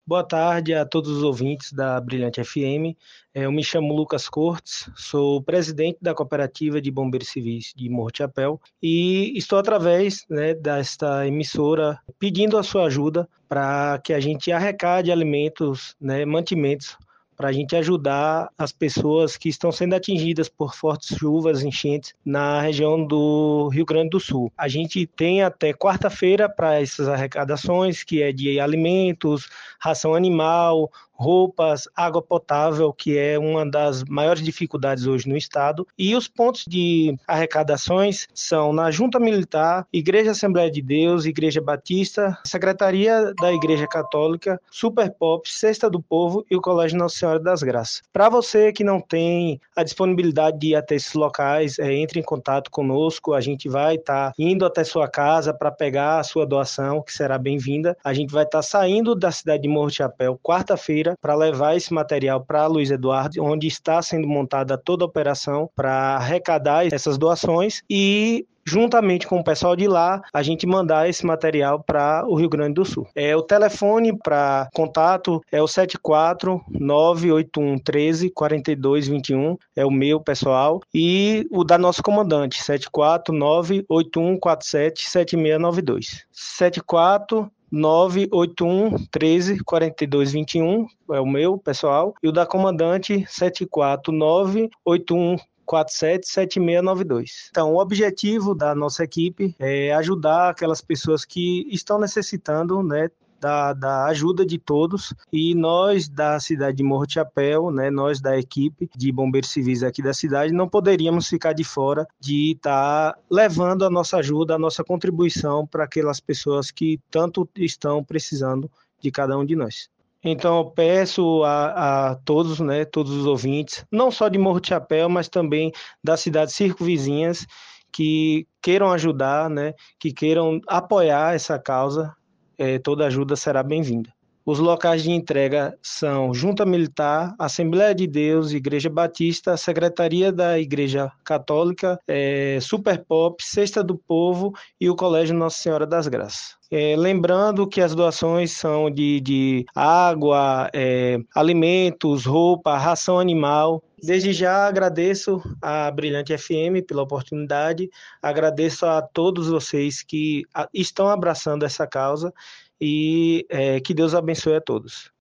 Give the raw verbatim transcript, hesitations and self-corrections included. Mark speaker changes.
Speaker 1: Boa tarde a todos os ouvintes da Brilhante F M. Eu me chamo Lucas Cortes, sou presidente da Cooperativa de Bombeiros Civis de Morro de Chapéu e estou através, né, desta emissora pedindo a sua ajuda para que a gente arrecade alimentos, né, mantimentos, para a gente ajudar as pessoas que estão sendo atingidas por fortes chuvas, enchentes na região do Rio Grande do Sul. A gente tem até quarta-feira para essas arrecadações, que é de alimentos, ração animal, roupas, água potável, que é uma das maiores dificuldades hoje no estado. E os pontos de arrecadações são na Junta Militar, Igreja Assembleia de Deus, Igreja Batista, Secretaria da Igreja Católica, Super Pop, Cesta do Povo e o Colégio Nossa Senhora das Graças. Para você que não tem a disponibilidade de ir até esses locais, é, entre em contato conosco, a gente vai estar tá indo até sua casa para pegar a sua doação, que será bem-vinda. A gente vai estar tá saindo da cidade de Morro de Chapéu quarta-feira para levar esse material para Luiz Eduardo, onde está sendo montada toda a operação para arrecadar essas doações e juntamente com o pessoal de lá, a gente mandar esse material para o Rio Grande do Sul. É, o telefone para contato é o sete quatro nove oito um um três quatro dois dois um, é o meu pessoal, e o da nosso comandante, sete quatro nove oito um quatro sete sete seis nove dois. sete quatro nove oito um um três quatro dois dois um é o meu pessoal, e o da comandante sete quatro nove oito um quatro sete sete seis nove dois. Então, o objetivo da nossa equipe é ajudar aquelas pessoas que estão necessitando, né, da, da ajuda de todos, e nós da cidade de Morro de Chapéu, né, nós da equipe de bombeiros civis aqui da cidade, não poderíamos ficar de fora de estar levando a nossa ajuda, a nossa contribuição para aquelas pessoas que tanto estão precisando de cada um de nós. Então, eu peço a, a todos, né, todos os ouvintes, não só de Morro de Chapéu, mas também das cidades circunvizinhas, que queiram ajudar, né, que queiram apoiar essa causa, é, toda ajuda será bem-vinda. Os locais de entrega são Junta Militar, Assembleia de Deus, Igreja Batista, Secretaria da Igreja Católica, é, Super Pop, Cesta do Povo e o Colégio Nossa Senhora das Graças. É, lembrando que as doações são de, de água, é, alimentos, roupa, ração animal. Desde já agradeço à Brilhante F M pela oportunidade, agradeço a todos vocês que estão abraçando essa causa e é, que Deus abençoe a todos.